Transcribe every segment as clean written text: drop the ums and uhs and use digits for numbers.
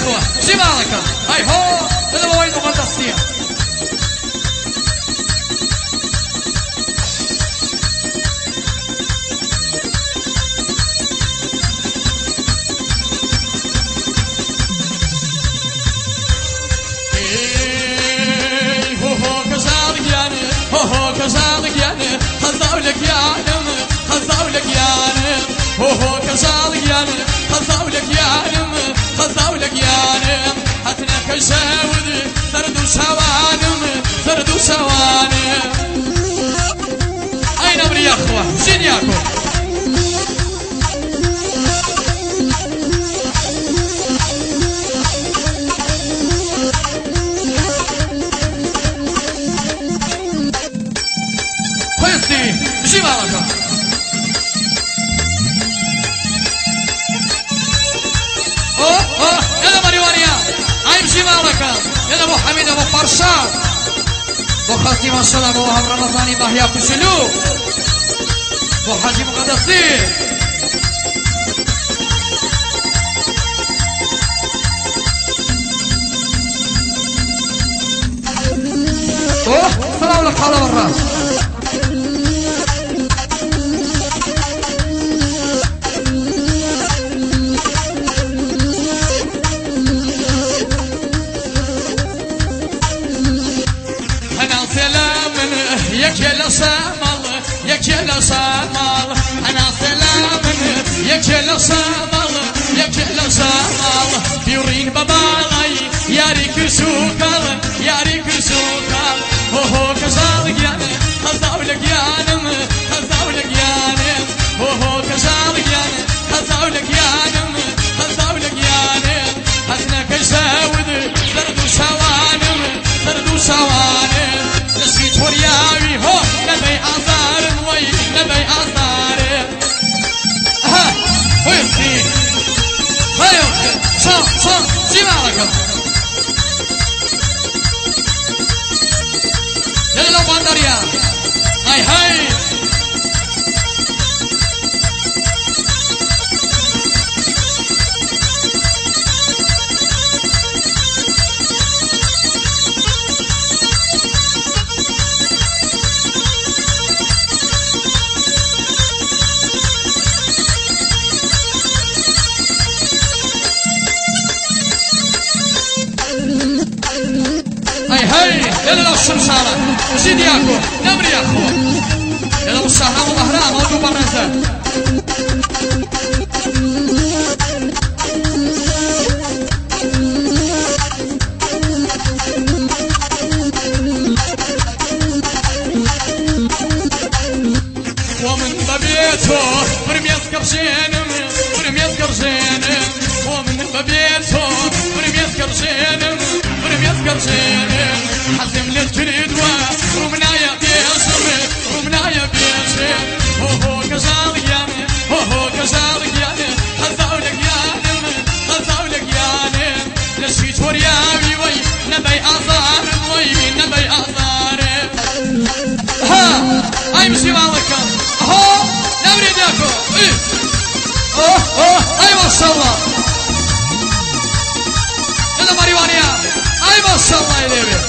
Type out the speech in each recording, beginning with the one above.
أخوة جمالك هاي هو هذا هو وين مقدسية كزالك يعني خذاولك يعني خذاولك يعني هو كزالك يعني خذاولك يعني خذاولك يعني حتنا كيساود ثردو سوانم ثردو سوانم أين أمري يا أخوة زين ياكو مشي معك يلا مريوانيا هاي مشي معك يلا ابو حميد ابو فرشاد ابو خالتي ما شاء الله ابو وهب رمضاني باهيا بشلو ابو حاجي مقدسي سلام لك على بالراس يكل سامل يكل سامل أنا سلام يكل سامل يكل سامل بيورين ببالي ياريك سوكال ياريك سوكال هو كزالك يعني خذاولك يعني خذاولك يعني هو كزالك يعني خذاولك يعني خذاولك يعني حتنا كيساود ثردو سوانم ثردو سوانم نسيت ورياوي هو نبي آثار وي نبي آثار ها ويسي هاي صار جمالك يلا لو باندريا هاي هاي هاي يلا لو الشمسانة زين ياكو نمر يا أخوة يلا والسهرة والأهرام ودو برنزة ومن ببيته برميت قرشين برميت قرشين ومن ببيته برميت قرشين برميت قرشين حزم للجريد ورمنا يا بيسر رمنا يا بيسر هو كزالك يعني هو كزالك يعني خذاولك يعني خذاولك يعني نسيت ورياوي وي نبي آثار وي نبي آثار ها هاي مشي مالك هو نمري داكو هاي ما شاء الله يلا مريوانيا هاي ما شاء الله يليبي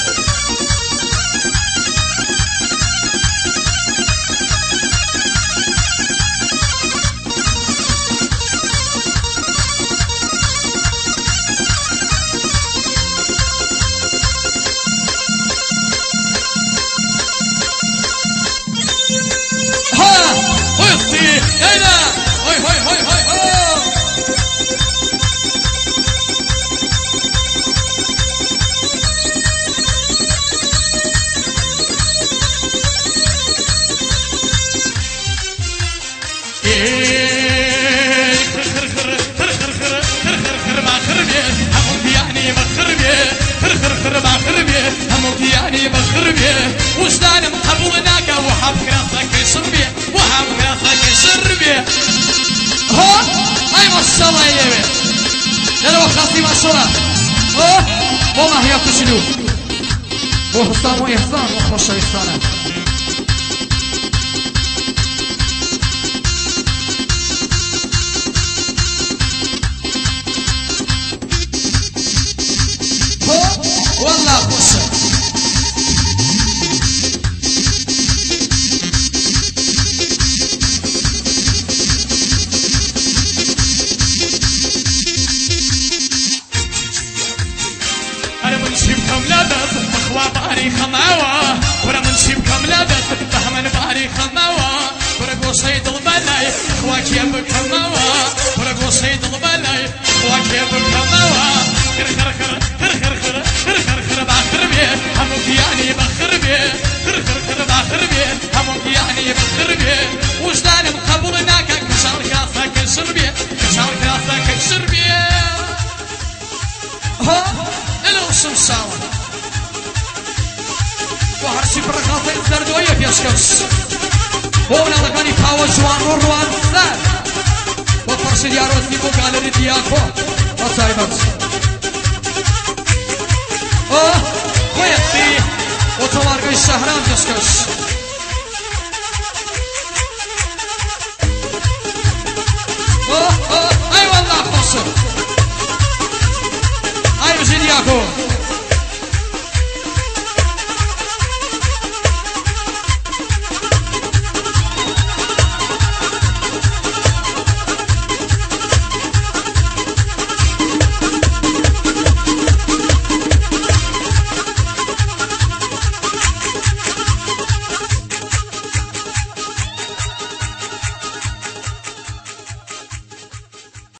يعني بخربي وشلون مقبولناك وحاب راسك يشربي وحاب راسك يشربي هو هاي ما شاء الله يليبي يلا وخاصي ما شاء الله والله يا تشلو وحسام وإحسان وخش إحسانا باري خماوة ورا منشي بكاملة بهمن باري خماوة ورا قوصيد البلاي خواك يا بكماوة ورا قوصيد البلاي خواك يا بكماوة خر خر خر خر خر خر خر خر خر باخر بيه همك يعني بخر بيه خر خر خر باخر بيه همك يعني بخر بيه وجدان مقبولناك كسر كاسك كسر بيه كسر كاسك كسر بيه ها الوسم ساوى وهرشي برقاطة الزردوية في أشكس هونا لغاني باو جوان روان سر وفرش ديارو سيبو قالري دياكو وصايبت خويتي وتوارق الشهران جسكس